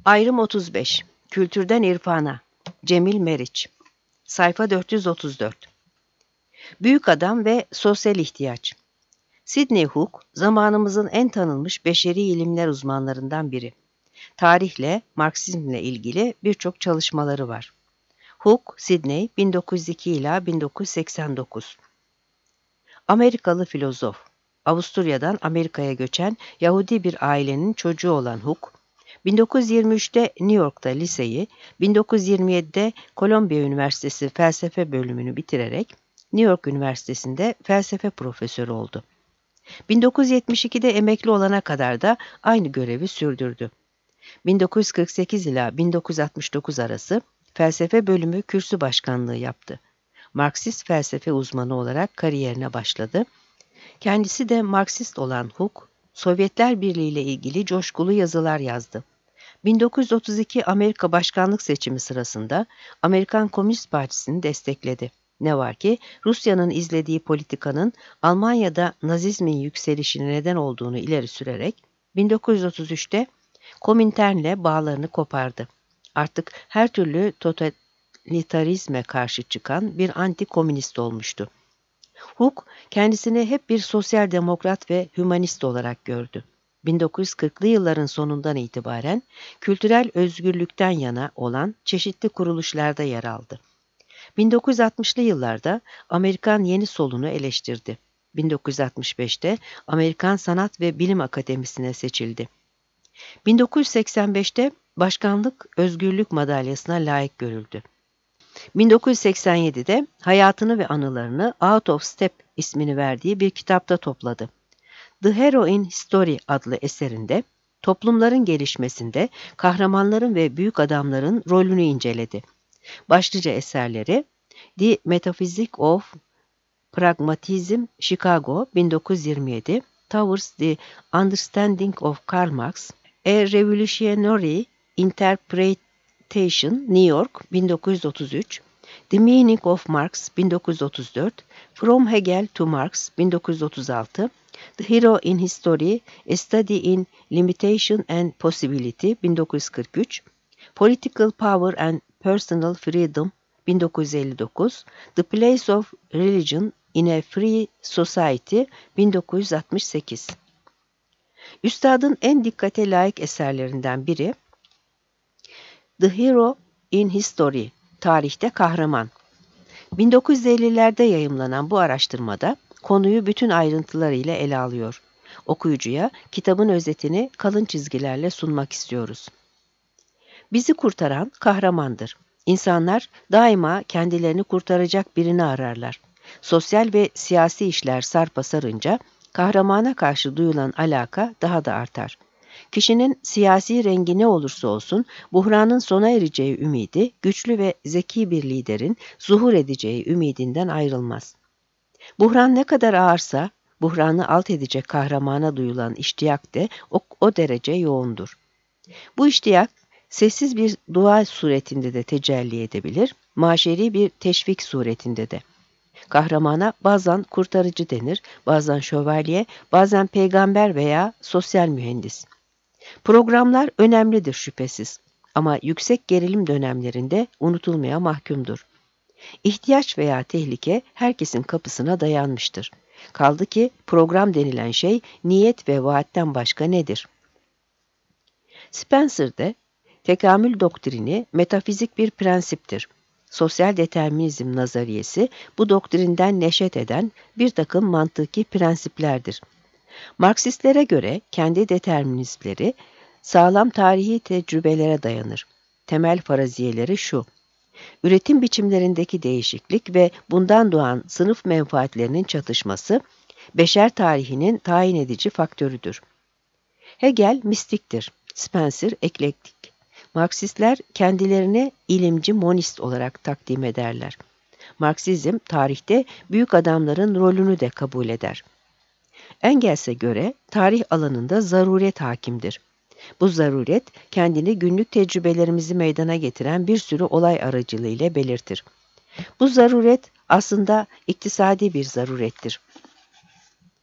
Ayrım 35. Kültürden irfana. Cemil Meriç. Sayfa 434. Büyük adam ve sosyal ihtiyaç. Sidney Hook, zamanımızın en tanınmış beşeri ilimler uzmanlarından biri. Tarihle, Marksizmle ilgili birçok çalışmaları var. Hook, Sidney, 1902 ila 1989. Amerikalı filozof. Avusturya'dan Amerika'ya göçen Yahudi bir ailenin çocuğu olan Hook, 1923'te New York'ta liseyi, 1927'de Columbia Üniversitesi felsefe bölümünü bitirerek New York Üniversitesi'nde felsefe profesörü oldu. 1972'de emekli olana kadar da aynı görevi sürdürdü. 1948 ila 1969 arası felsefe bölümü kürsü başkanlığı yaptı. Marksist felsefe uzmanı olarak kariyerine başladı. Kendisi de Marksist olan Hook, Sovyetler Birliği ile ilgili coşkulu yazılar yazdı. 1932 Amerika başkanlık seçimi sırasında Amerikan Komünist Partisi'ni destekledi. Ne var ki Rusya'nın izlediği politikanın Almanya'da Nazizmin yükselişine neden olduğunu ileri sürerek 1933'te Komintern'le bağlarını kopardı. Artık her türlü totalitarizme karşı çıkan bir anti-komünist olmuştu. Hook kendisini hep bir sosyal demokrat ve hümanist olarak gördü. 1940'lı yılların sonundan itibaren kültürel özgürlükten yana olan çeşitli kuruluşlarda yer aldı. 1960'lı yıllarda Amerikan Yeni Solu'nu eleştirdi. 1965'te Amerikan Sanat ve Bilim Akademisi'ne seçildi. 1985'te Başkanlık Özgürlük Madalyası'na layık görüldü. 1987'de hayatını ve anılarını Out of Step ismini verdiği bir kitapta topladı. The Hero in History adlı eserinde toplumların gelişmesinde kahramanların ve büyük adamların rolünü inceledi. Başlıca eserleri The Metaphysics of Pragmatism, Chicago 1927, Towards the Understanding of Karl Marx, A Revolutionary Interpretation, New York 1933, The Meaning of Marx 1934, From Hegel to Marx 1936, The Hero in History, A Study in Limitation and Possibility 1943, Political Power and Personal Freedom 1959, The Place of Religion in a Free Society 1968. Üstadın en dikkate layık eserlerinden biri The Hero in History, Tarihte Kahraman. 1950'lerde yayımlanan bu araştırmada konuyu bütün ayrıntılarıyla ele alıyor. Okuyucuya kitabın özetini kalın çizgilerle sunmak istiyoruz. Bizi kurtaran kahramandır. İnsanlar daima kendilerini kurtaracak birini ararlar. Sosyal ve siyasi işler sarpa sarınca kahramana karşı duyulan alaka daha da artar. Kişinin siyasi rengi ne olursa olsun buhranın sona ereceği ümidi güçlü ve zeki bir liderin zuhur edeceği ümidinden ayrılmaz. Buhran ne kadar ağırsa buhranı alt edecek kahramana duyulan iştiyak da o derece yoğundur. Bu iştiyak sessiz bir dua suretinde de tecelli edebilir, maşeri bir teşvik suretinde de. Kahramana bazen kurtarıcı denir, bazen şövalye, bazen peygamber veya sosyal mühendis. Programlar önemlidir şüphesiz ama yüksek gerilim dönemlerinde unutulmaya mahkumdur. İhtiyaç veya tehlike herkesin kapısına dayanmıştır. Kaldı ki program denilen şey niyet ve vaatten başka nedir? Spencer'de tekamül doktrini metafizik bir prensiptir. Sosyal determinizm nazariyesi bu doktrinden neşet eden bir takım mantıki prensiplerdir. Marksistlere göre kendi determinizmleri sağlam tarihi tecrübelere dayanır. Temel faraziyeleri şu: üretim biçimlerindeki değişiklik ve bundan doğan sınıf menfaatlerinin çatışması, beşer tarihinin tayin edici faktörüdür. Hegel mistiktir, Spencer eklektik. Marksistler kendilerini ilimci monist olarak takdim ederler. Marksizm tarihte büyük adamların rolünü de kabul eder. Engels'e göre tarih alanında zaruret hakimdir. Bu zaruret kendini günlük tecrübelerimizi meydana getiren bir sürü olay aracılığıyla belirtir. Bu zaruret aslında iktisadi bir zarurettir.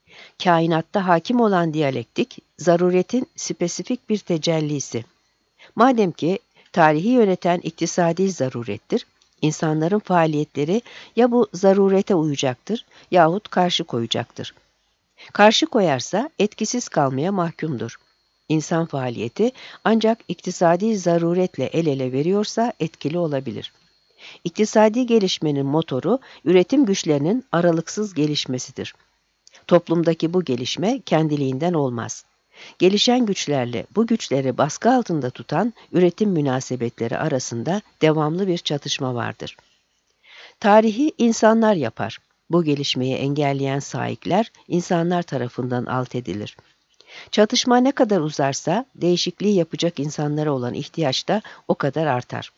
Kainatta hakim olan diyalektik, zaruretin spesifik bir tecellisi. Madem ki tarihi yöneten iktisadi zarurettir, insanların faaliyetleri ya bu zarurete uyacaktır yahut karşı koyacaktır. Karşı koyarsa etkisiz kalmaya mahkumdur. İnsan faaliyeti ancak iktisadi zaruretle el ele veriyorsa etkili olabilir. İktisadi gelişmenin motoru üretim güçlerinin aralıksız gelişmesidir. Toplumdaki bu gelişme kendiliğinden olmaz. Gelişen güçlerle bu güçleri baskı altında tutan üretim münasebetleri arasında devamlı bir çatışma vardır. Tarihi insanlar yapar. Bu gelişmeyi engelleyen saikler insanlar tarafından alt edilir. Çatışma ne kadar uzarsa değişikliği yapacak insanlara olan ihtiyaç da o kadar artar.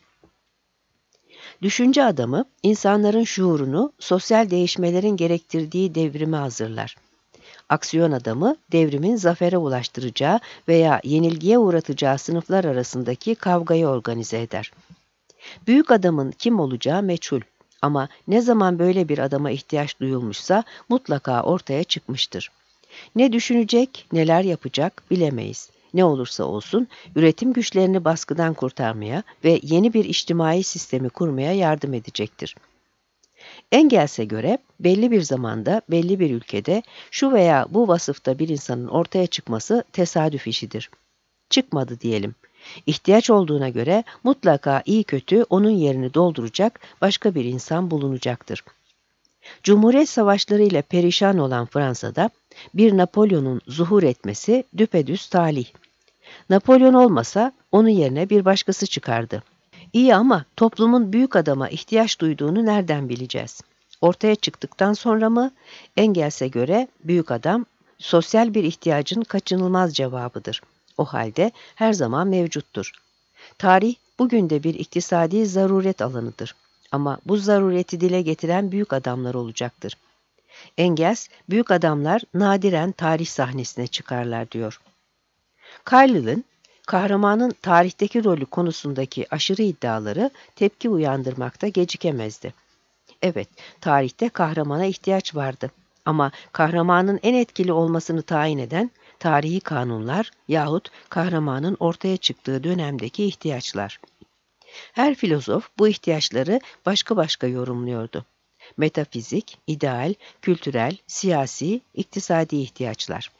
Düşünce adamı insanların şuurunu sosyal değişmelerin gerektirdiği devrime hazırlar. Aksiyon adamı devrimin zafere ulaştıracağı veya yenilgiye uğratacağı sınıflar arasındaki kavgayı organize eder. Büyük adamın kim olacağı meçhul ama ne zaman böyle bir adama ihtiyaç duyulmuşsa mutlaka ortaya çıkmıştır. Ne düşünecek, neler yapacak bilemeyiz. Ne olursa olsun üretim güçlerini baskıdan kurtarmaya ve yeni bir içtimai sistemi kurmaya yardım edecektir. Engels'e göre belli bir zamanda, belli bir ülkede şu veya bu vasıfta bir insanın ortaya çıkması tesadüf işidir. Çıkmadı diyelim. İhtiyaç olduğuna göre mutlaka iyi kötü onun yerini dolduracak başka bir insan bulunacaktır. Cumhuriyet savaşlarıyla perişan olan Fransa'da bir Napolyon'un zuhur etmesi düpedüz talih. Napolyon olmasa onun yerine bir başkası çıkardı. İyi ama toplumun büyük adama ihtiyaç duyduğunu nereden bileceğiz? Ortaya çıktıktan sonra mı? Engels'e göre büyük adam sosyal bir ihtiyacın kaçınılmaz cevabıdır. O halde her zaman mevcuttur. Tarih bugün de bir iktisadi zaruret alanıdır. Ama bu zarureti dile getiren büyük adamlar olacaktır. Engels, büyük adamlar nadiren tarih sahnesine çıkarlar diyor. Carlyle'ın kahramanın tarihteki rolü konusundaki aşırı iddiaları tepki uyandırmakta gecikemezdi. Evet, tarihte kahramana ihtiyaç vardı. Ama kahramanın en etkili olmasını tayin eden tarihi kanunlar yahut kahramanın ortaya çıktığı dönemdeki ihtiyaçlar. Her filozof bu ihtiyaçları başka başka yorumluyordu. Metafizik, ideal, kültürel, siyasi, iktisadi ihtiyaçlar.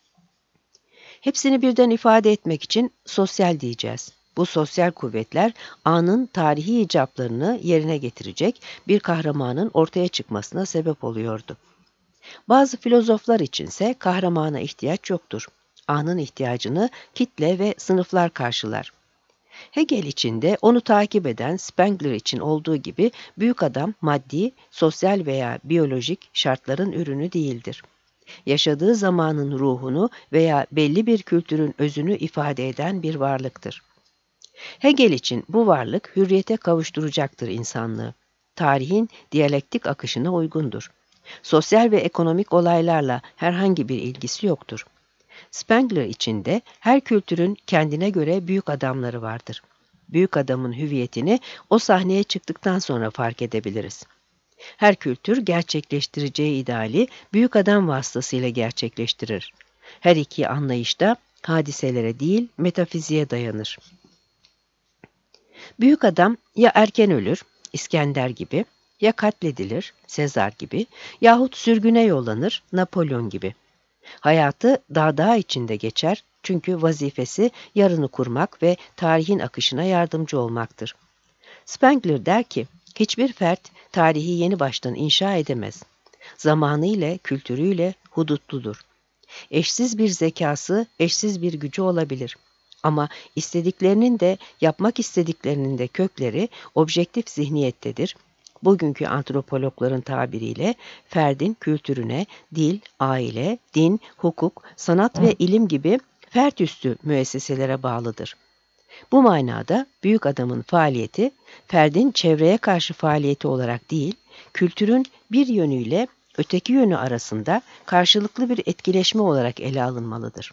Hepsini birden ifade etmek için sosyal diyeceğiz. Bu sosyal kuvvetler anın tarihi icaplarını yerine getirecek bir kahramanın ortaya çıkmasına sebep oluyordu. Bazı filozoflar içinse kahramana ihtiyaç yoktur. Anın ihtiyacını kitle ve sınıflar karşılar. Hegel için de onu takip eden Spengler için olduğu gibi büyük adam maddi, sosyal veya biyolojik şartların ürünü değildir. Yaşadığı zamanın ruhunu veya belli bir kültürün özünü ifade eden bir varlıktır. Hegel için bu varlık hürriyete kavuşturacaktır insanlığı. Tarihin diyalektik akışına uygundur. Sosyal ve ekonomik olaylarla herhangi bir ilgisi yoktur. Spengler için de her kültürün kendine göre büyük adamları vardır. Büyük adamın hüviyetini o sahneye çıktıktan sonra fark edebiliriz. Her kültür gerçekleştireceği ideali büyük adam vasıtasıyla gerçekleştirir. Her iki anlayış da hadiselere değil metafiziğe dayanır. Büyük adam ya erken ölür, İskender gibi, ya katledilir, Sezar gibi, yahut sürgüne yollanır, Napolyon gibi. Hayatı dağ içinde geçer çünkü vazifesi yarını kurmak ve tarihin akışına yardımcı olmaktır. Spengler der ki, hiçbir fert tarihi yeni baştan inşa edemez. Zamanıyla, kültürüyle hudutludur. Eşsiz bir zekası, eşsiz bir gücü olabilir. Ama istediklerinin de, yapmak istediklerinin de kökleri objektif zihniyettedir. Bugünkü antropologların tabiriyle ferdin kültürüne, dil, aile, din, hukuk, sanat ve ilim gibi fertüstü müesseselere bağlıdır. Bu manada büyük adamın faaliyeti, ferdin çevreye karşı faaliyeti olarak değil, kültürün bir yönüyle öteki yönü arasında karşılıklı bir etkileşme olarak ele alınmalıdır.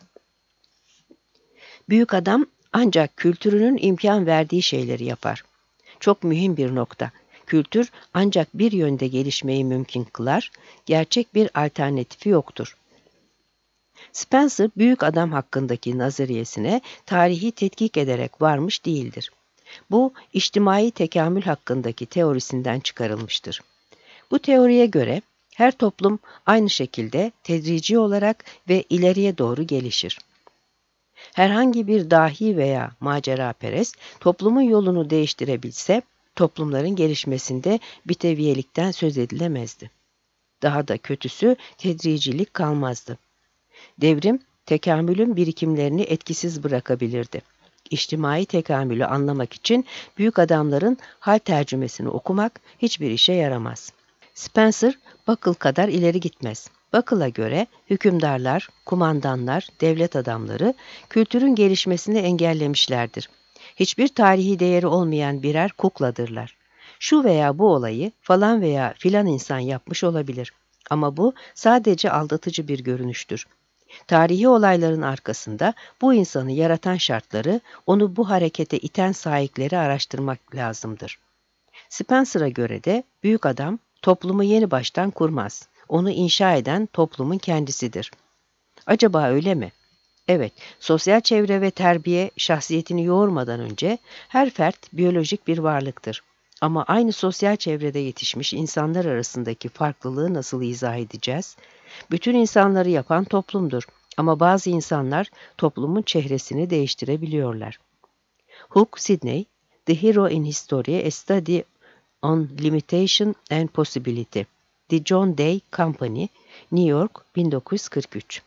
Büyük adam ancak kültürünün imkan verdiği şeyleri yapar. Çok mühim bir nokta. Kültür ancak bir yönde gelişmeyi mümkün kılar, gerçek bir alternatifi yoktur. Spencer, büyük adam hakkındaki nazariyesine tarihi tetkik ederek varmış değildir. Bu, içtimai tekamül hakkındaki teorisinden çıkarılmıştır. Bu teoriye göre her toplum aynı şekilde tedrici olarak ve ileriye doğru gelişir. Herhangi bir dahi veya maceraperest toplumun yolunu değiştirebilse, toplumların gelişmesinde biteviyelikten söz edilemezdi. Daha da kötüsü tedricilik kalmazdı. Devrim, tekamülün birikimlerini etkisiz bırakabilirdi. İçtimai tekamülü anlamak için büyük adamların hal tercümesini okumak hiçbir işe yaramaz. Spencer, Buckle kadar ileri gitmez. Buckle'a göre hükümdarlar, kumandanlar, devlet adamları kültürün gelişmesini engellemişlerdir. Hiçbir tarihi değeri olmayan birer kukladırlar. Şu veya bu olayı falan veya filan insan yapmış olabilir. Ama bu sadece aldatıcı bir görünüştür. Tarihi olayların arkasında bu insanı yaratan şartları, onu bu harekete iten sahipleri araştırmak lazımdır. Spencer'a göre de büyük adam toplumu yeni baştan kurmaz. Onu inşa eden toplumun kendisidir. Acaba öyle mi? Evet, sosyal çevre ve terbiye şahsiyetini yoğurmadan önce her fert biyolojik bir varlıktır. Ama aynı sosyal çevrede yetişmiş insanlar arasındaki farklılığı nasıl izah edeceğiz? Bütün insanları yapan toplumdur. Ama bazı insanlar toplumun çehresini değiştirebiliyorlar. Hook, Sidney, The Hero in History, A Study on Limitation and Possibility. The John Day Company, New York, 1943.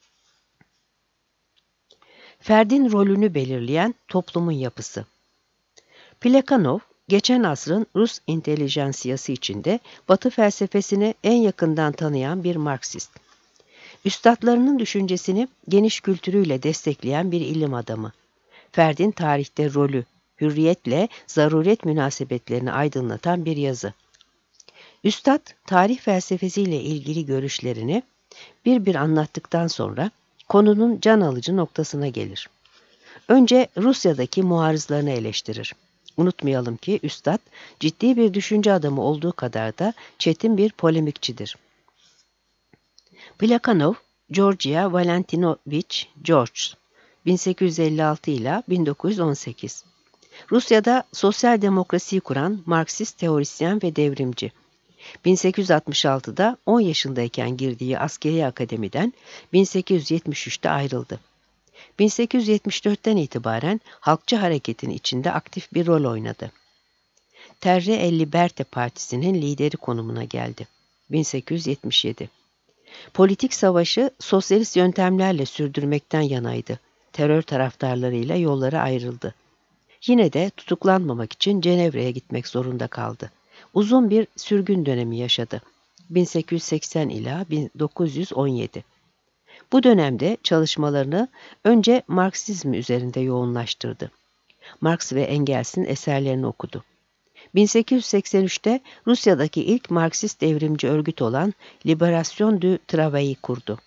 Ferdin rolünü belirleyen toplumun yapısı. Plekhanov, geçen asrın Rus intelijansiyası içinde Batı felsefesini en yakından tanıyan bir Marksist. Üstadlarının düşüncesini geniş kültürüyle destekleyen bir ilim adamı. Ferdin tarihte rolü, hürriyetle zaruret münasebetlerini aydınlatan bir yazı. Üstad, tarih felsefesiyle ilgili görüşlerini bir bir anlattıktan sonra konunun can alıcı noktasına gelir. Önce Rusya'daki muarızlarını eleştirir. Unutmayalım ki Üstad, ciddi bir düşünce adamı olduğu kadar da çetin bir polemikçidir. Plekhanov, Georgia Valentinovich George, 1856 ile 1918. Rusya'da sosyal demokrasiyi kuran Marksist teorisyen ve devrimci. 1866'da 10 yaşındayken girdiği askeri akademiden 1873'te ayrıldı. 1874'ten itibaren halkçı hareketin içinde aktif bir rol oynadı. Terre e Liberte Partisi'nin lideri konumuna geldi. 1877. Politik savaşı sosyalist yöntemlerle sürdürmekten yanaydı. Terör taraftarlarıyla yolları ayrıldı. Yine de tutuklanmamak için Cenevre'ye gitmek zorunda kaldı. Uzun bir sürgün dönemi yaşadı. 1880 ila 1917. Bu dönemde çalışmalarını önce Marksizm üzerinde yoğunlaştırdı. Marx ve Engels'in eserlerini okudu. 1883'te Rusya'daki ilk Marksist devrimci örgüt olan Libération du Travail'i kurdu.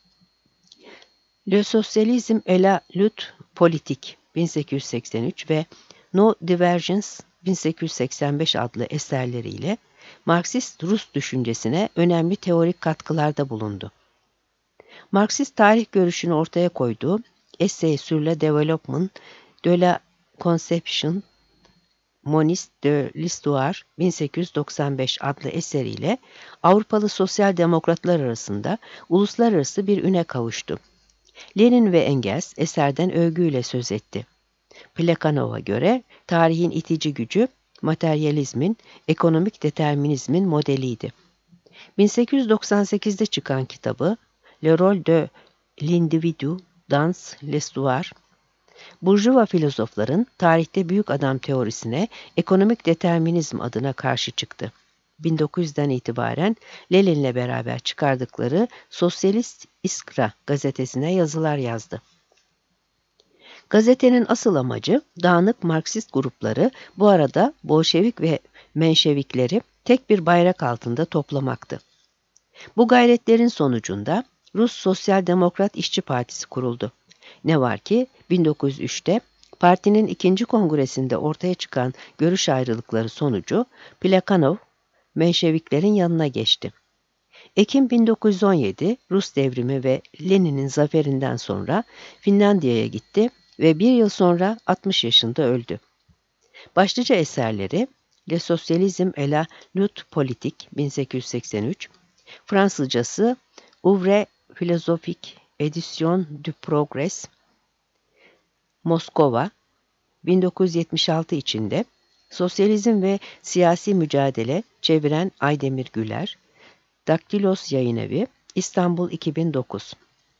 Le Socialisme et la Lutte Politique 1883 ve No Divergence 1885 adlı eserleriyle Marksist Rus düşüncesine önemli teorik katkılarda bulundu. Marksist tarih görüşünü ortaya koyduğu Essai sur le développement de la conception moniste de l'histoire 1895 adlı eseriyle Avrupalı sosyal demokratlar arasında uluslararası bir üne kavuştu. Lenin ve Engels eserden övgüyle söz etti. Plekhanov'a göre tarihin itici gücü materyalizmin, ekonomik determinizmin modeliydi. 1898'de çıkan kitabı Le rôle de l'individu dans l'histoire, Burjuva filozofların tarihte büyük adam teorisine ekonomik determinizm adına karşı çıktı. 1900'den itibaren Lenin'le beraber çıkardıkları Sosyalist İskra gazetesine yazılar yazdı. Gazetenin asıl amacı dağınık Marksist grupları, bu arada Bolşevik ve Menşevikleri tek bir bayrak altında toplamaktı. Bu gayretlerin sonucunda Rus Sosyal Demokrat İşçi Partisi kuruldu. Ne var ki 1903'te partinin ikinci kongresinde ortaya çıkan görüş ayrılıkları sonucu Plekhanov Menşeviklerin yanına geçti. Ekim 1917 Rus devrimi ve Lenin'in zaferinden sonra Finlandiya'ya gitti ve bir yıl sonra 60 yaşında öldü. Başlıca eserleri Le Socialisme et la Lutte Politique 1883, Fransızcası Ouvre Philosophique Edition du Progrès, Moskova 1976 içinde, Sosyalizm ve Siyasi Mücadele, çeviren Aydemir Güler, Daktilos Yayınevi, İstanbul 2009.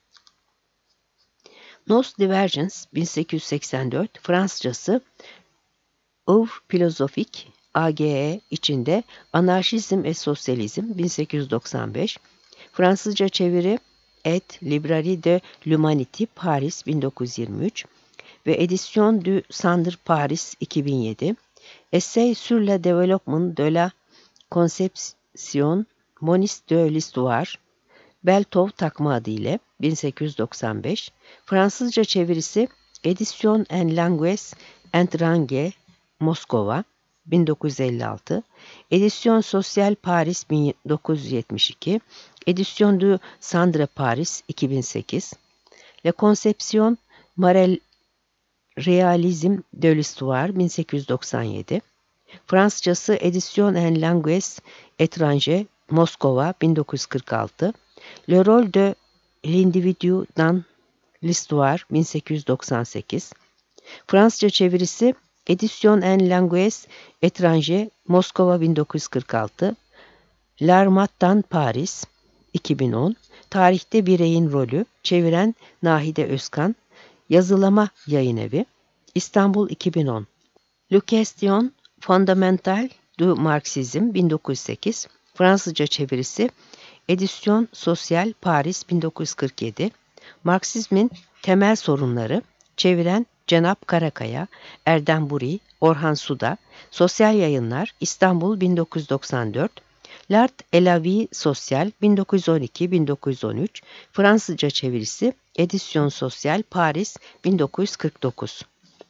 Nos Divergence 1884, Fransızcası Ouvre Philosophique AGE içinde Anarşizm et Sosyalizm 1895, Fransızca çeviri Et Librairie de l'Humanité Paris 1923 ve Edition du Centre Paris 2007, Essai sur le développement de la conception moniste de l'histoire, Beltov takma adıyla 1895, Fransızca çevirisi Edition en langues étrangères Moskova 1956, Edisyon Sosyal Paris 1972, Edisyon du Centre Paris 2008, La Conception Marel Realism de l'Histoire 1897, Fransızcası Edition en langues étrangères Moskova 1946, Le rôle de l'individu dans l'histoire 1898, Fransızca çevirisi Edition en langues étrangères Moskova 1946, L'Armat'tan Paris 2010, Tarihte Bireyin Rolü, çeviren Nahide Özkan, Yazılama Yayınevi, İstanbul 2010. Le Question Fondamentale du Marxisme 1908, Fransızca çevirisi Edisyon Sosyal Paris 1947, Marksizmin Temel Sorunları, çeviren Cenap Karakaya, Erdem Buri, Orhan Suda, Sosyal Yayınlar, İstanbul 1994, L'Art et la Vie Sociale 1912-1913, Fransızca çevirisi Edisyon Sosyal Paris 1949.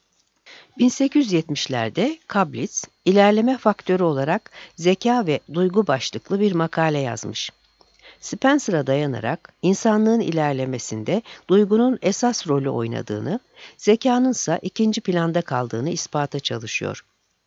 1870'lerde Kablitz, ilerleme faktörü olarak zeka ve duygu başlıklı bir makale yazmış. Spencer'a dayanarak insanlığın ilerlemesinde duygunun esas rolü oynadığını, zekanınsa ikinci planda kaldığını ispata çalışıyor.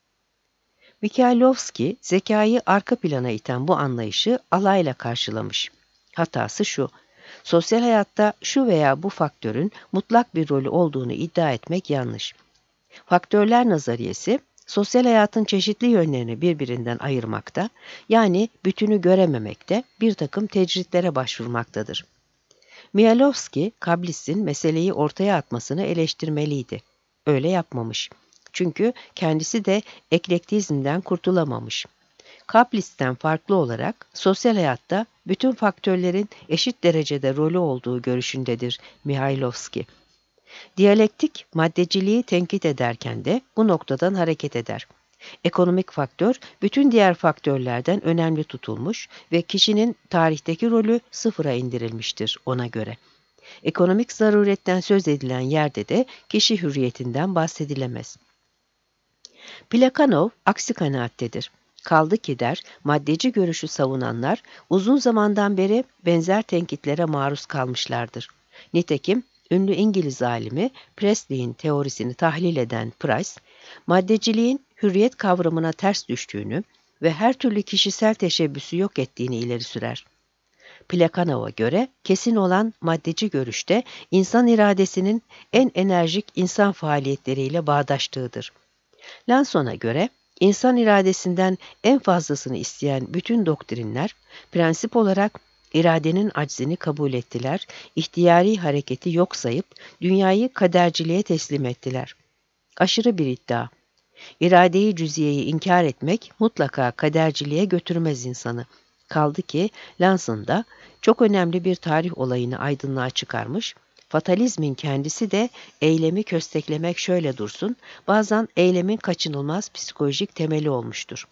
Mikhailovski, zekayı arka plana iten bu anlayışı alayla karşılamış. Hatası şu, sosyal hayatta şu veya bu faktörün mutlak bir rolü olduğunu iddia etmek yanlış. Faktörler nazariyesi, sosyal hayatın çeşitli yönlerini birbirinden ayırmakta, yani bütünü görememekte, bir takım tecritlere başvurmaktadır. Mikhailovski, Kablitz'in meseleyi ortaya atmasını eleştirmeliydi. Öyle yapmamış. Çünkü kendisi de eklektizmden kurtulamamış. Kaplitz'ten farklı olarak sosyal hayatta bütün faktörlerin eşit derecede rolü olduğu görüşündedir Mikhailovski. Diyalektik maddeciliği tenkit ederken de bu noktadan hareket eder. Ekonomik faktör bütün diğer faktörlerden önemli tutulmuş ve kişinin tarihteki rolü sıfıra indirilmiştir ona göre. Ekonomik zaruretten söz edilen yerde de kişi hürriyetinden bahsedilemez. Plekhanov aksi kanaattedir. Kaldı ki der, maddeci görüşü savunanlar uzun zamandan beri benzer tenkitlere maruz kalmışlardır. Nitekim ünlü İngiliz alimi Priestley'in teorisini tahlil eden Price, maddeciliğin hürriyet kavramına ters düştüğünü ve her türlü kişisel teşebbüsü yok ettiğini ileri sürer. Plekhanov'a göre kesin olan maddeci görüşte insan iradesinin en enerjik insan faaliyetleriyle bağdaştığıdır. Lanson'a göre insan iradesinden en fazlasını isteyen bütün doktrinler prensip olarak iradenin aczini kabul ettiler, ihtiyari hareketi yok sayıp dünyayı kaderciliğe teslim ettiler. Aşırı bir iddia. İrade-i cüziyeyi inkar etmek mutlaka kaderciliğe götürmez insanı. Kaldı ki Lanson'da çok önemli bir tarih olayını aydınlığa çıkarmış, fatalizmin kendisi de eylemi kösteklemek şöyle dursun, bazen eylemin kaçınılmaz psikolojik temeli olmuştur.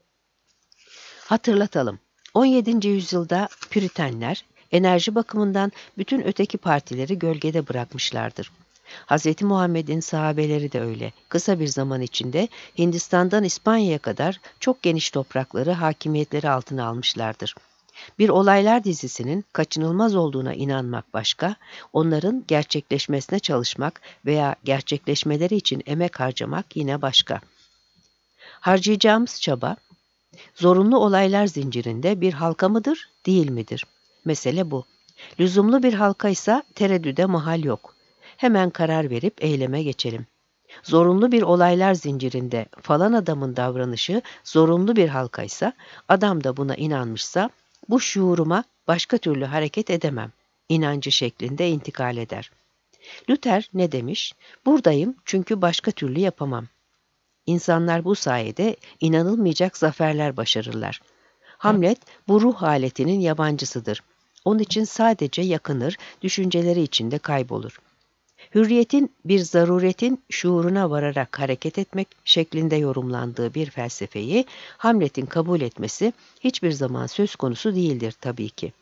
Hatırlatalım, 17. yüzyılda Püritenler, enerji bakımından bütün öteki partileri gölgede bırakmışlardır. Hz. Muhammed'in sahabeleri de öyle. Kısa bir zaman içinde Hindistan'dan İspanya'ya kadar çok geniş toprakları hakimiyetleri altına almışlardır. Bir olaylar dizisinin kaçınılmaz olduğuna inanmak başka, onların gerçekleşmesine çalışmak veya gerçekleşmeleri için emek harcamak yine başka. Harcayacağımız çaba, zorunlu olaylar zincirinde bir halka mıdır, değil midir? Mesele bu. Lüzumlu bir halkaysa tereddüde mahal yok. Hemen karar verip eyleme geçelim. Zorunlu bir olaylar zincirinde falan adamın davranışı zorunlu bir halkaysa, adam da buna inanmışsa, bu şuuruma başka türlü hareket edemem. İnancı şeklinde intikal eder. Luther ne demiş? Buradayım çünkü başka türlü yapamam. İnsanlar bu sayede inanılmayacak zaferler başarırlar. Hamlet bu ruh haletinin yabancısıdır. Onun için sadece yakınır, düşünceleri içinde kaybolur. Hürriyetin bir zaruretin şuuruna vararak hareket etmek şeklinde yorumlandığı bir felsefeyi Hamlet'in kabul etmesi hiçbir zaman söz konusu değildir tabii ki.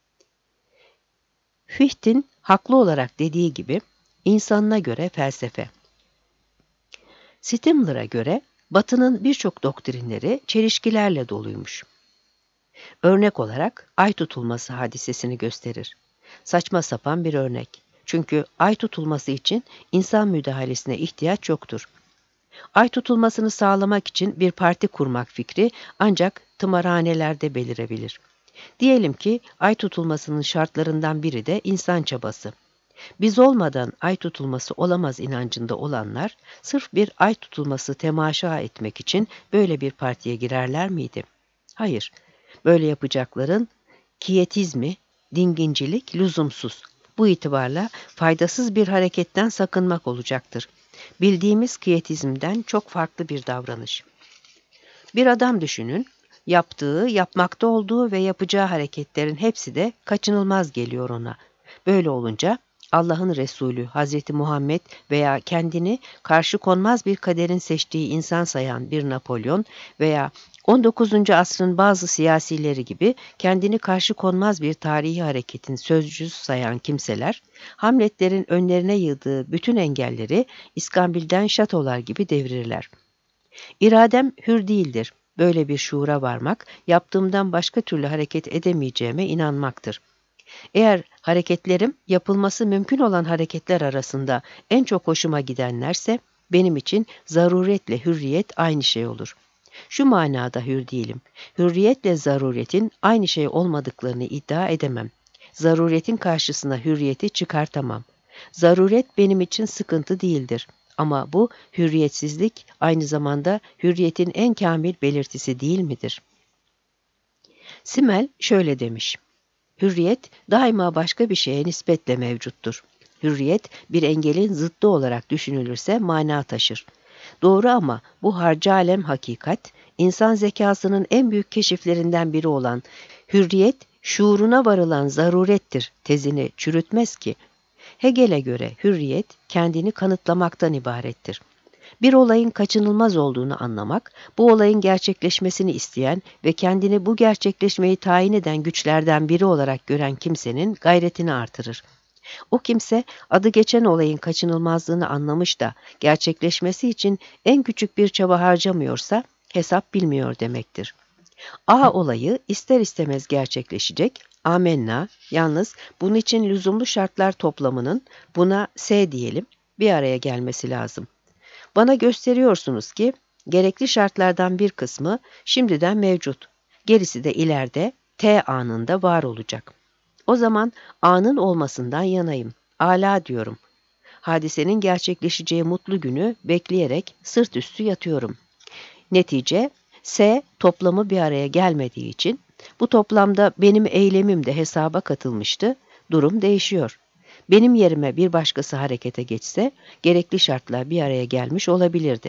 Fichte'in haklı olarak dediği gibi insanına göre felsefe. Stimler'a göre Batı'nın birçok doktrinleri çelişkilerle doluymuş. Örnek olarak ay tutulması hadisesini gösterir. Saçma sapan bir örnek. Çünkü ay tutulması için insan müdahalesine ihtiyaç yoktur. Ay tutulmasını sağlamak için bir parti kurmak fikri ancak tımarhanelerde belirebilir. Diyelim ki ay tutulmasının şartlarından biri de insan çabası. Biz olmadan ay tutulması olamaz inancında olanlar, sırf bir ay tutulması temaşa etmek için böyle bir partiye girerler miydi? Hayır, böyle yapacakların kiyetizmi, dingincilik lüzumsuz. Bu itibarla faydasız bir hareketten sakınmak olacaktır. Bildiğimiz kiyetizmden çok farklı bir davranış. Bir adam düşünün, yaptığı, yapmakta olduğu ve yapacağı hareketlerin hepsi de kaçınılmaz geliyor ona. Böyle olunca Allah'ın Resulü Hazreti Muhammed veya kendini karşı konmaz bir kaderin seçtiği insan sayan bir Napolyon veya 19. asrın bazı siyasileri gibi kendini karşı konmaz bir tarihi hareketin sözcüsü sayan kimseler, Hamletlerin önlerine yığdığı bütün engelleri İskambil'den şatolar gibi devirirler. İradem hür değildir. Böyle bir şuura varmak, yaptığımdan başka türlü hareket edemeyeceğime inanmaktır. Eğer hareketlerim yapılması mümkün olan hareketler arasında en çok hoşuma gidenlerse, benim için zaruretle hürriyet aynı şey olur. Şu manada hür değilim. Hürriyetle zaruretin aynı şey olmadıklarını iddia edemem. Zaruretin karşısına hürriyeti çıkartamam. Zaruret benim için sıkıntı değildir. Ama bu hürriyetsizlik aynı zamanda hürriyetin en kamil belirtisi değil midir? Simmel şöyle demiş. Hürriyet daima başka bir şeye nispetle mevcuttur. Hürriyet bir engelin zıttı olarak düşünülürse mana taşır. Doğru ama bu harca alem hakikat, insan zekasının en büyük keşiflerinden biri olan hürriyet, şuuruna varılan zarurettir tezini çürütmez ki. Hegel'e göre hürriyet kendini kanıtlamaktan ibarettir. Bir olayın kaçınılmaz olduğunu anlamak, bu olayın gerçekleşmesini isteyen ve kendini bu gerçekleşmeyi tayin eden güçlerden biri olarak gören kimsenin gayretini artırır. O kimse adı geçen olayın kaçınılmazlığını anlamış da gerçekleşmesi için en küçük bir çaba harcamıyorsa hesap bilmiyor demektir. A olayı ister istemez gerçekleşecek, amenna, yalnız bunun için lüzumlu şartlar toplamının, buna S diyelim, bir araya gelmesi lazım. Bana gösteriyorsunuz ki gerekli şartlardan bir kısmı şimdiden mevcut, gerisi de ileride T anında var olacak. O zaman anın olmasından yanayım, âlâ diyorum. Hadisenin gerçekleşeceği mutlu günü bekleyerek sırt üstü yatıyorum. Netice, S toplamı bir araya gelmediği için bu toplamda benim eylemim de hesaba katılmıştı, durum değişiyor. Benim yerime bir başkası harekete geçse gerekli şartlar bir araya gelmiş olabilirdi.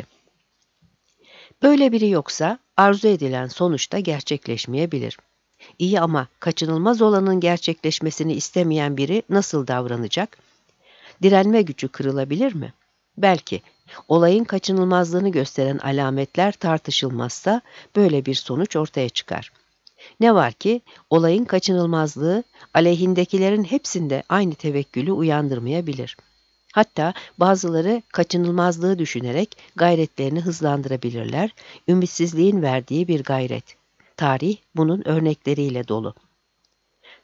Böyle biri yoksa arzu edilen sonuçta gerçekleşmeyebilir. İyi ama kaçınılmaz olanın gerçekleşmesini istemeyen biri nasıl davranacak? Direnme gücü kırılabilir mi? Belki. Olayın kaçınılmazlığını gösteren alametler tartışılmazsa böyle bir sonuç ortaya çıkar. Ne var ki olayın kaçınılmazlığı aleyhindekilerin hepsinde aynı tevekkülü uyandırmayabilir. Hatta bazıları kaçınılmazlığı düşünerek gayretlerini hızlandırabilirler, ümitsizliğin verdiği bir gayret. Tarih bunun örnekleriyle dolu.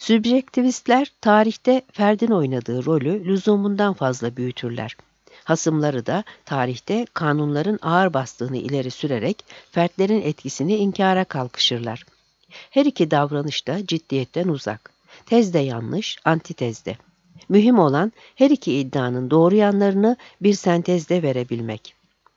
Sübjektivistler tarihte ferdin oynadığı rolü lüzumundan fazla büyütürler. Hasımları da tarihte kanunların ağır bastığını ileri sürerek fertlerin etkisini inkara kalkışırlar. Her iki davranış da ciddiyetten uzak. Tez de yanlış, antitez de. Mühim olan her iki iddianın doğru yanlarını bir sentezde verebilmek.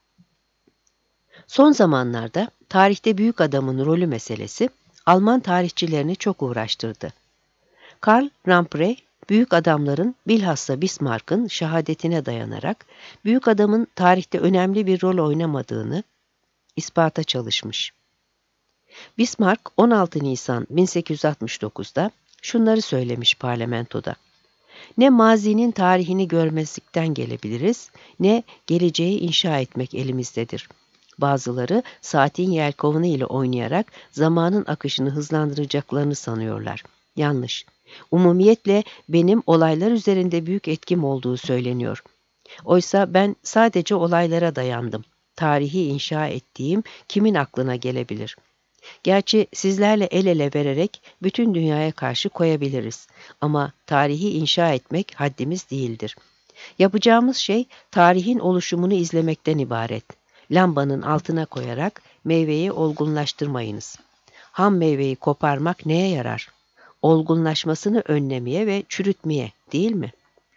Son zamanlarda tarihte büyük adamın rolü meselesi Alman tarihçilerini çok uğraştırdı. Karl Lamprey, büyük adamların bilhassa Bismarck'ın şehadetine dayanarak büyük adamın tarihte önemli bir rol oynamadığını ispata çalışmış. Bismarck 16 Nisan 1869'da şunları söylemiş parlamentoda. Ne mazinin tarihini görmezlikten gelebiliriz, ne geleceği inşa etmek elimizdedir. Bazıları saatin yelkovunu ile oynayarak zamanın akışını hızlandıracaklarını sanıyorlar. Yanlış. Umumiyetle benim olaylar üzerinde büyük etkim olduğu söyleniyor. Oysa ben sadece olaylara dayandım. Tarihi inşa ettiğim kimin aklına gelebilir? Gerçi sizlerle el ele vererek bütün dünyaya karşı koyabiliriz. Ama tarihi inşa etmek haddimiz değildir. Yapacağımız şey tarihin oluşumunu izlemekten ibaret. Lambanın altına koyarak meyveyi olgunlaştırmayınız. Ham meyveyi koparmak neye yarar? Olgunlaşmasını önlemeye ve çürütmeye, değil mi?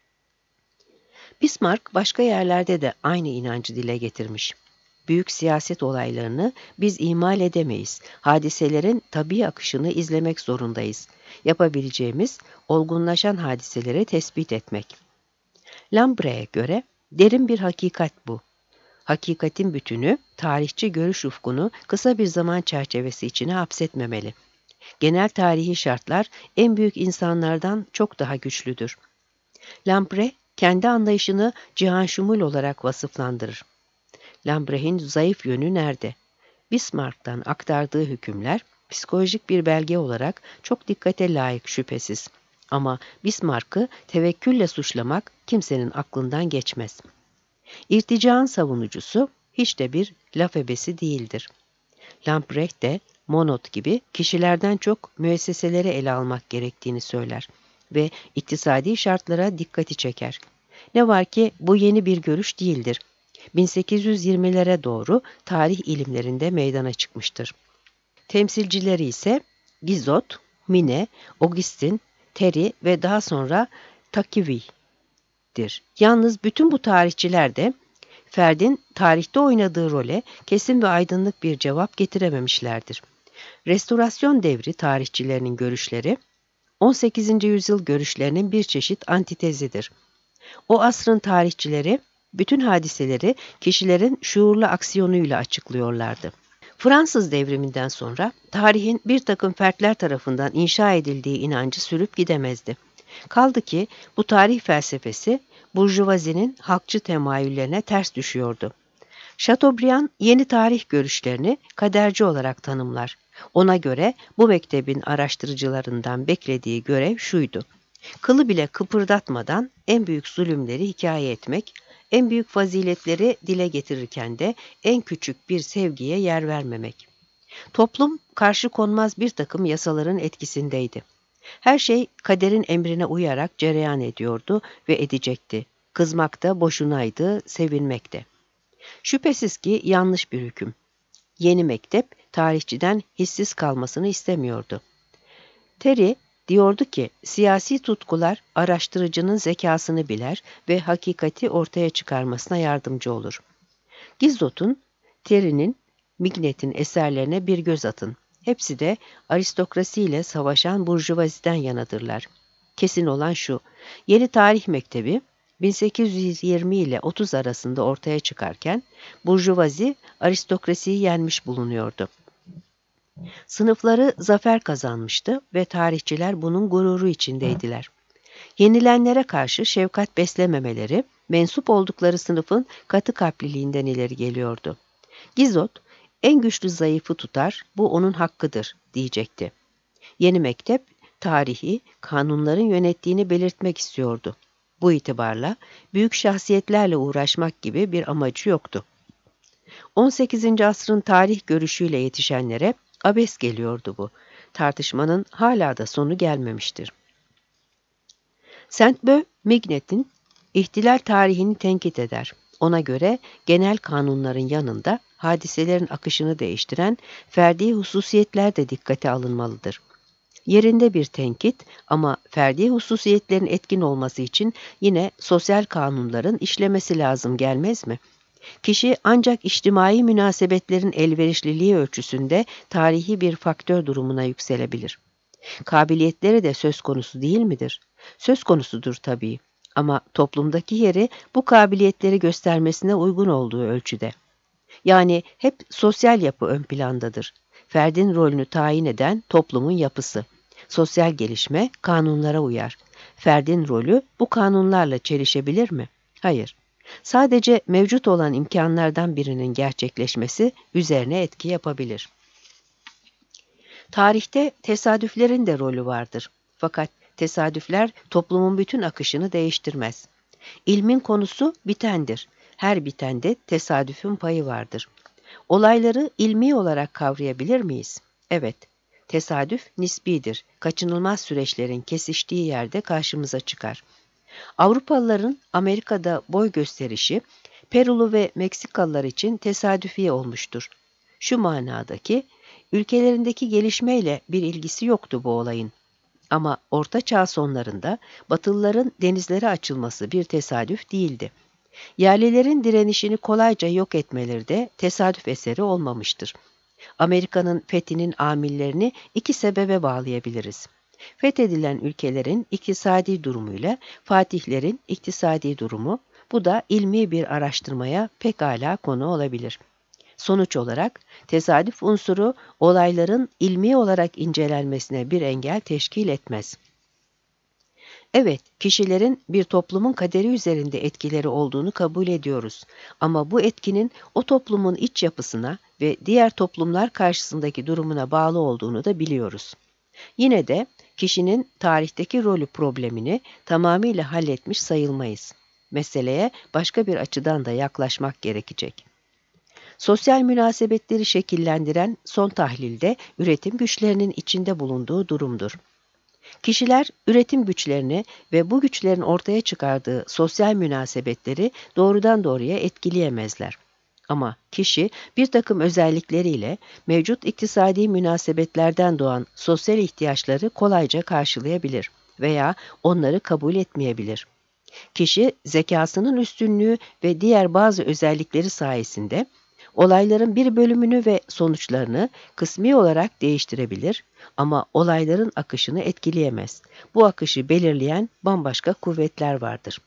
Bismarck başka yerlerde de aynı inancı dile getirmiş. Büyük siyaset olaylarını biz ihmal edemeyiz. Hadiselerin tabii akışını izlemek zorundayız. Yapabileceğimiz olgunlaşan hadiseleri tespit etmek. Lambrey'e göre derin bir hakikat bu. Hakikatin bütünü, tarihçi görüş ufkunu kısa bir zaman çerçevesi içine hapsetmemeli. Genel tarihi şartlar en büyük insanlardan çok daha güçlüdür. Lambrey, kendi anlayışını cihanşumul olarak vasıflandırır. Lambrey'in zayıf yönü nerede? Bismarck'tan aktardığı hükümler, psikolojik bir belge olarak çok dikkate layık şüphesiz. Ama Bismarck'ı tevekkülle suçlamak kimsenin aklından geçmez. İrticağın savunucusu hiç de bir laf ebesi değildir. Lambrey de Monod gibi kişilerden çok müesseseleri ele almak gerektiğini söyler ve iktisadi şartlara dikkati çeker. Ne var ki bu yeni bir görüş değildir. 1820'lere doğru tarih ilimlerinde meydana çıkmıştır. Temsilcileri ise Guizot, Mine, Augustin, Terry ve daha sonra Tocqueville'dir. Yalnız bütün bu tarihçiler de ferdin tarihte oynadığı role kesin ve aydınlık bir cevap getirememişlerdir. Restorasyon devri tarihçilerinin görüşleri, 18. yüzyıl görüşlerinin bir çeşit antitezidir. O asrın tarihçileri bütün hadiseleri kişilerin şuurlu aksiyonuyla açıklıyorlardı. Fransız devriminden sonra tarihin bir takım fertler tarafından inşa edildiği inancı sürüp gidemezdi. Kaldı ki bu tarih felsefesi burjuvazinin halkçı temayüllerine ters düşüyordu. Chateaubriand yeni tarih görüşlerini kaderci olarak tanımlar. Ona göre bu mektebin araştırıcılarından beklediği görev şuydu: kılı bile kıpırdatmadan en büyük zulümleri hikaye etmek, en büyük faziletleri dile getirirken de en küçük bir sevgiye yer vermemek. Toplum karşı konmaz bir takım yasaların etkisindeydi. Her şey kaderin emrine uyarak cereyan ediyordu ve edecekti. Kızmak da boşunaydı, sevinmek de. Şüphesiz ki yanlış bir hüküm. Yeni mektep tarihçiden hissiz kalmasını istemiyordu. Terry diyordu ki siyasi tutkular araştırıcının zekasını biler ve hakikati ortaya çıkarmasına yardımcı olur. Guizot'un, Terry'nin, Mignet'in eserlerine bir göz atın. Hepsi de aristokrasiyle savaşan burjuvaziden yanadırlar. Kesin olan şu: yeni tarih mektebi 1820 ile 30 arasında ortaya çıkarken burjuvazi aristokrasiyi yenmiş bulunuyordu. Sınıfları zafer kazanmıştı ve tarihçiler bunun gururu içindeydiler. Yenilenlere karşı şefkat beslememeleri, mensup oldukları sınıfın katı kalpliliğinden ileri geliyordu. Guizot, en güçlü zayıfı tutar, bu onun hakkıdır diyecekti. Yeni mektep, tarihi, kanunların yönettiğini belirtmek istiyordu. Bu itibarla büyük şahsiyetlerle uğraşmak gibi bir amacı yoktu. 18. asrın tarih görüşüyle yetişenlere abes geliyordu bu. Tartışmanın hala da sonu gelmemiştir. Saint-Beuve, Mignet'in ihtilal tarihini tenkit eder. Ona göre genel kanunların yanında hadiselerin akışını değiştiren ferdi hususiyetler de dikkate alınmalıdır. Yerinde bir tenkit ama ferdi hususiyetlerin etkin olması için yine sosyal kanunların işlemesi lazım gelmez mi? Kişi ancak içtimai münasebetlerin elverişliliği ölçüsünde tarihi bir faktör durumuna yükselebilir. Kabiliyetleri de söz konusu değil midir? Söz konusudur tabii ama toplumdaki yeri bu kabiliyetleri göstermesine uygun olduğu ölçüde. Yani hep sosyal yapı ön plandadır. Ferdin rolünü tayin eden toplumun yapısı. Sosyal gelişme kanunlara uyar. Ferdin rolü bu kanunlarla çelişebilir mi? Hayır. Sadece mevcut olan imkanlardan birinin gerçekleşmesi üzerine etki yapabilir. Tarihte tesadüflerin de rolü vardır. Fakat tesadüfler toplumun bütün akışını değiştirmez. İlmin konusu bitendir. Her bitende tesadüfün payı vardır. Olayları ilmi olarak kavrayabilir miyiz? Evet. Tesadüf nisbidir. Kaçınılmaz süreçlerin kesiştiği yerde karşımıza çıkar. Avrupalıların Amerika'da boy gösterişi, Perulu ve Meksikalılar için tesadüfi olmuştur. Şu manadaki, ülkelerindeki gelişmeyle bir ilgisi yoktu bu olayın. Ama Orta Çağ sonlarında Batılıların denizlere açılması bir tesadüf değildi. Yerlilerin direnişini kolayca yok etmeleri de tesadüf eseri olmamıştır. Amerika'nın fethinin amillerini iki sebebe bağlayabiliriz. Fethedilen ülkelerin iktisadi durumuyla fatihlerin iktisadi durumu, bu da ilmi bir araştırmaya pekala konu olabilir. Sonuç olarak tesadüf unsuru olayların ilmi olarak incelenmesine bir engel teşkil etmez. Evet, kişilerin bir toplumun kaderi üzerinde etkileri olduğunu kabul ediyoruz. Ama bu etkinin o toplumun iç yapısına ve diğer toplumlar karşısındaki durumuna bağlı olduğunu da biliyoruz. Yine de kişinin tarihteki rolü problemini tamamıyla halletmiş sayılmayız. Meseleye başka bir açıdan da yaklaşmak gerekecek. Sosyal münasebetleri şekillendiren son tahlilde üretim güçlerinin içinde bulunduğu durumdur. Kişiler üretim güçlerini ve bu güçlerin ortaya çıkardığı sosyal münasebetleri doğrudan doğruya etkileyemezler. Ama kişi bir takım özellikleriyle mevcut iktisadi münasebetlerden doğan sosyal ihtiyaçları kolayca karşılayabilir veya onları kabul etmeyebilir. Kişi zekasının üstünlüğü ve diğer bazı özellikleri sayesinde olayların bir bölümünü ve sonuçlarını kısmi olarak değiştirebilir ama olayların akışını etkileyemez. Bu akışı belirleyen bambaşka kuvvetler vardır.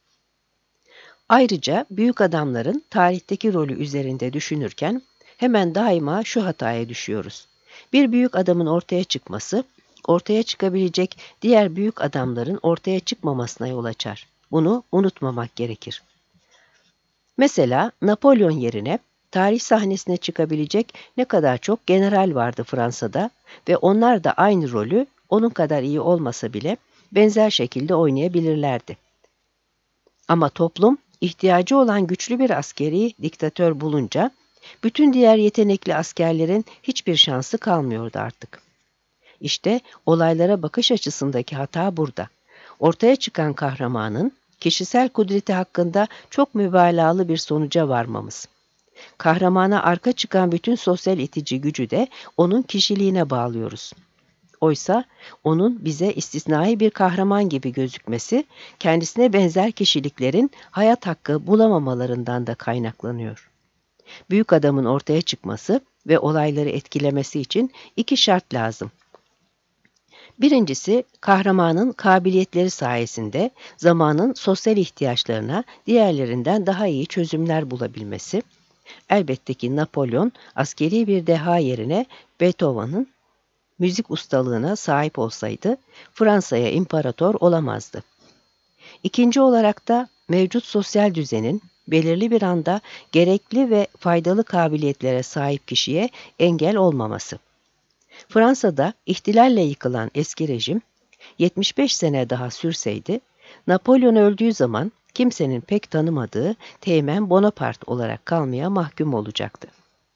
Ayrıca büyük adamların tarihteki rolü üzerinde düşünürken hemen daima şu hataya düşüyoruz. Bir büyük adamın ortaya çıkması, ortaya çıkabilecek diğer büyük adamların ortaya çıkmamasına yol açar. Bunu unutmamak gerekir. Mesela Napolyon yerine tarih sahnesine çıkabilecek ne kadar çok general vardı Fransa'da ve onlar da aynı rolü onun kadar iyi olmasa bile benzer şekilde oynayabilirlerdi. Ama toplum ihtiyacı olan güçlü bir askeri diktatör bulunca bütün diğer yetenekli askerlerin hiçbir şansı kalmıyordu artık. İşte olaylara bakış açısındaki hata burada. Ortaya çıkan kahramanın kişisel kudreti hakkında çok mübalağalı bir sonuca varmamız. Kahramana arka çıkan bütün sosyal itici gücü de onun kişiliğine bağlıyoruz. Oysa onun bize istisnai bir kahraman gibi gözükmesi, kendisine benzer kişiliklerin hayat hakkı bulamamalarından da kaynaklanıyor. Büyük adamın ortaya çıkması ve olayları etkilemesi için iki şart lazım. Birincisi, kahramanın kabiliyetleri sayesinde zamanın sosyal ihtiyaçlarına diğerlerinden daha iyi çözümler bulabilmesi. Elbette ki Napolyon askeri bir deha yerine Beethoven'ın müzik ustalığına sahip olsaydı Fransa'ya imparator olamazdı. İkinci olarak da mevcut sosyal düzenin belirli bir anda gerekli ve faydalı kabiliyetlere sahip kişiye engel olmaması. Fransa'da ihtilalle yıkılan eski rejim 75 sene daha sürseydi, Napolyon öldüğü zaman kimsenin pek tanımadığı Teğmen Bonaparte olarak kalmaya mahkum olacaktı.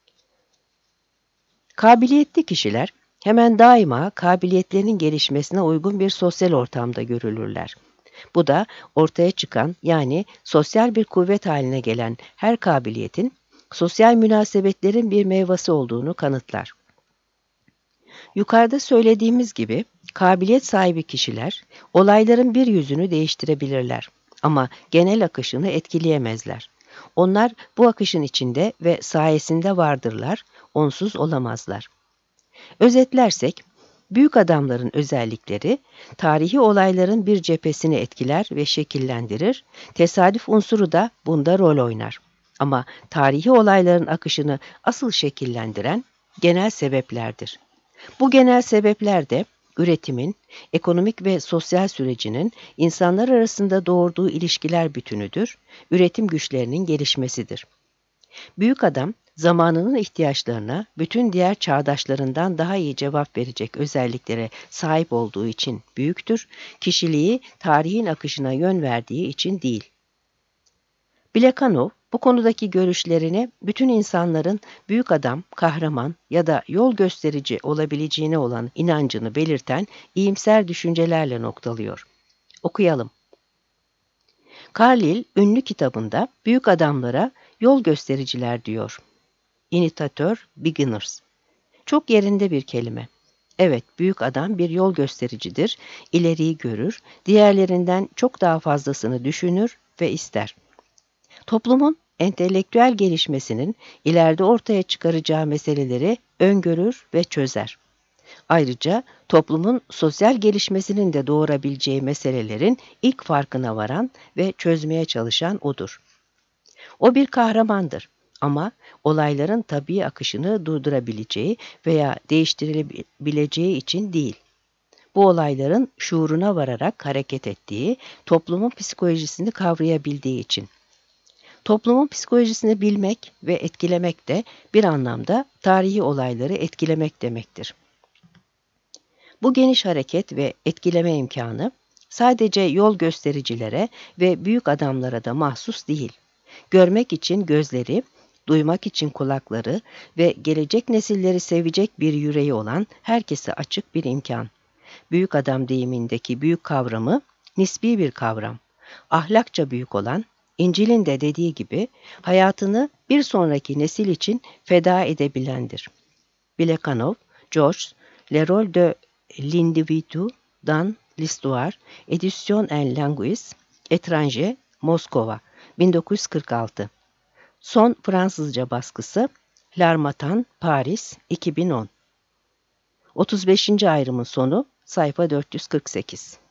Kabiliyetli kişiler hemen daima kabiliyetlerinin gelişmesine uygun bir sosyal ortamda görülürler. Bu da ortaya çıkan, yani sosyal bir kuvvet haline gelen her kabiliyetin sosyal münasebetlerin bir meyvesi olduğunu kanıtlar. Yukarıda söylediğimiz gibi kabiliyet sahibi kişiler olayların bir yüzünü değiştirebilirler ama genel akışını etkileyemezler. Onlar bu akışın içinde ve sayesinde vardırlar, onsuz olamazlar. Özetlersek, büyük adamların özellikleri, tarihi olayların bir cephesini etkiler ve şekillendirir, tesadüf unsuru da bunda rol oynar. Ama tarihi olayların akışını asıl şekillendiren genel sebeplerdir. Bu genel sebepler de üretimin, ekonomik ve sosyal sürecinin insanlar arasında doğurduğu ilişkiler bütünüdür, üretim güçlerinin gelişmesidir. Büyük adam, zamanının ihtiyaçlarına bütün diğer çağdaşlarından daha iyi cevap verecek özelliklere sahip olduğu için büyüktür, kişiliği tarihin akışına yön verdiği için değil. Plekanov, bu konudaki görüşlerini bütün insanların büyük adam, kahraman ya da yol gösterici olabileceğine olan inancını belirten iyimser düşüncelerle noktalıyor. Okuyalım. Carlyle ünlü kitabında büyük adamlara yol göstericiler diyor. İnitatör, beginners. Çok yerinde bir kelime. Evet, büyük adam bir yol göstericidir, ileriyi görür, diğerlerinden çok daha fazlasını düşünür ve ister. Toplumun entelektüel gelişmesinin ileride ortaya çıkaracağı meseleleri öngörür ve çözer. Ayrıca toplumun sosyal gelişmesinin de doğurabileceği meselelerin ilk farkına varan ve çözmeye çalışan odur. O bir kahramandır ama olayların tabii akışını durdurabileceği veya değiştirebileceği için değil. Bu olayların şuuruna vararak hareket ettiği, toplumun psikolojisini kavrayabildiği için. Toplumun psikolojisini bilmek ve etkilemek de bir anlamda tarihi olayları etkilemek demektir. Bu geniş hareket ve etkileme imkanı sadece yol göstericilere ve büyük adamlara da mahsus değil. Görmek için gözleri, duymak için kulakları ve gelecek nesilleri sevecek bir yüreği olan herkese açık bir imkan. Büyük adam deyimindeki büyük kavramı nisbi bir kavram. Ahlakça büyük olan, İncil'in de dediği gibi hayatını bir sonraki nesil için feda edebilendir. Plekanov, George, Le rôle de l'individu dans l'histoire, Éditions en langues étrangères, Moskova, 1946. Son Fransızca baskısı, L'Harmattan, Paris, 2010. 35. ayrımın sonu, sayfa 448.